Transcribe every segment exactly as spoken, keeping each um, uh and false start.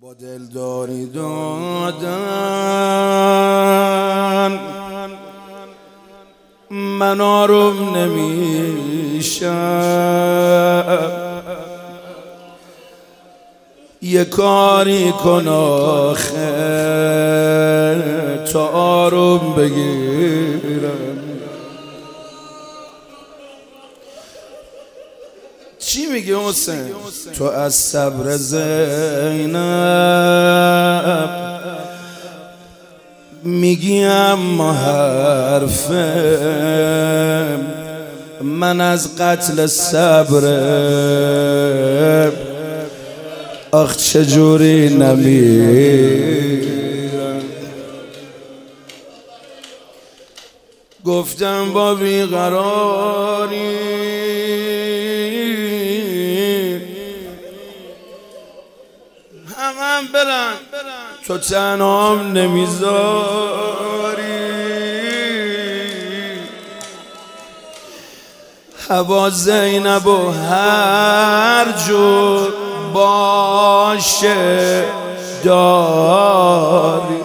با دلداری دادن من آروم نمیشم، یه کاری کن آخه تا آروم بگیرم. چی میگه حسین؟ تو از صبر زینب میگی اما حرفم من از قتل صبرم آخ چجوری نمیرم. گفتم با بیقراری همم برن تو تنهام نمیذاری، هوا زینب و هر جور باشه داری.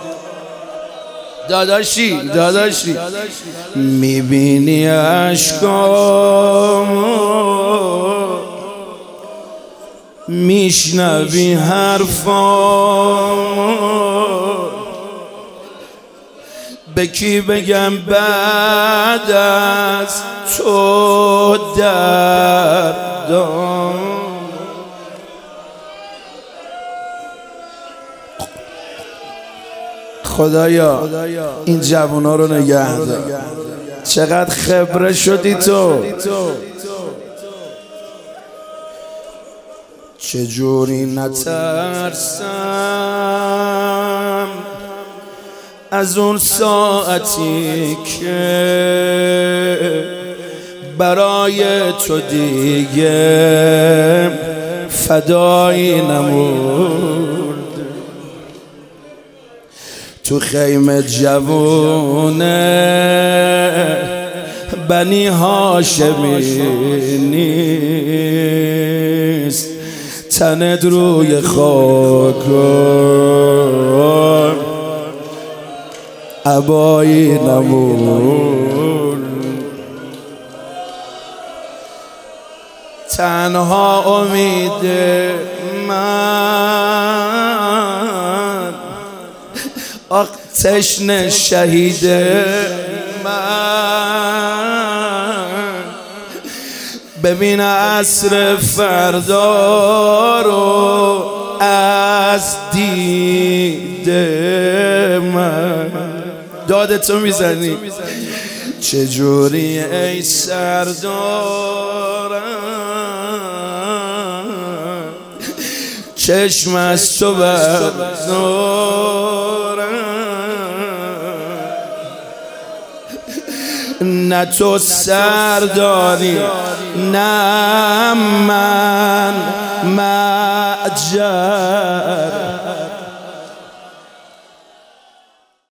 داداشی داداشی میبینی عشقامو، میشنوی حرفامو، به کی بگم بعد از تو دردام. خدایا این جوونا رو نگه دار. چقدر خبره شدی تو، چجوری نترسم از اون ساعتی که برای تو دیگه فدایی نمود. تو خیمه جوونه بنی هاشمی نیست، تنت روی خاک عبایی نمون. تنها امید من آخ تشنه شهید من، ببین عصر فردا رو از دید من. دادتو میزنی چجوری ای سردارم، چشم از تو بردارم، نه تو سرداری نه من معجر.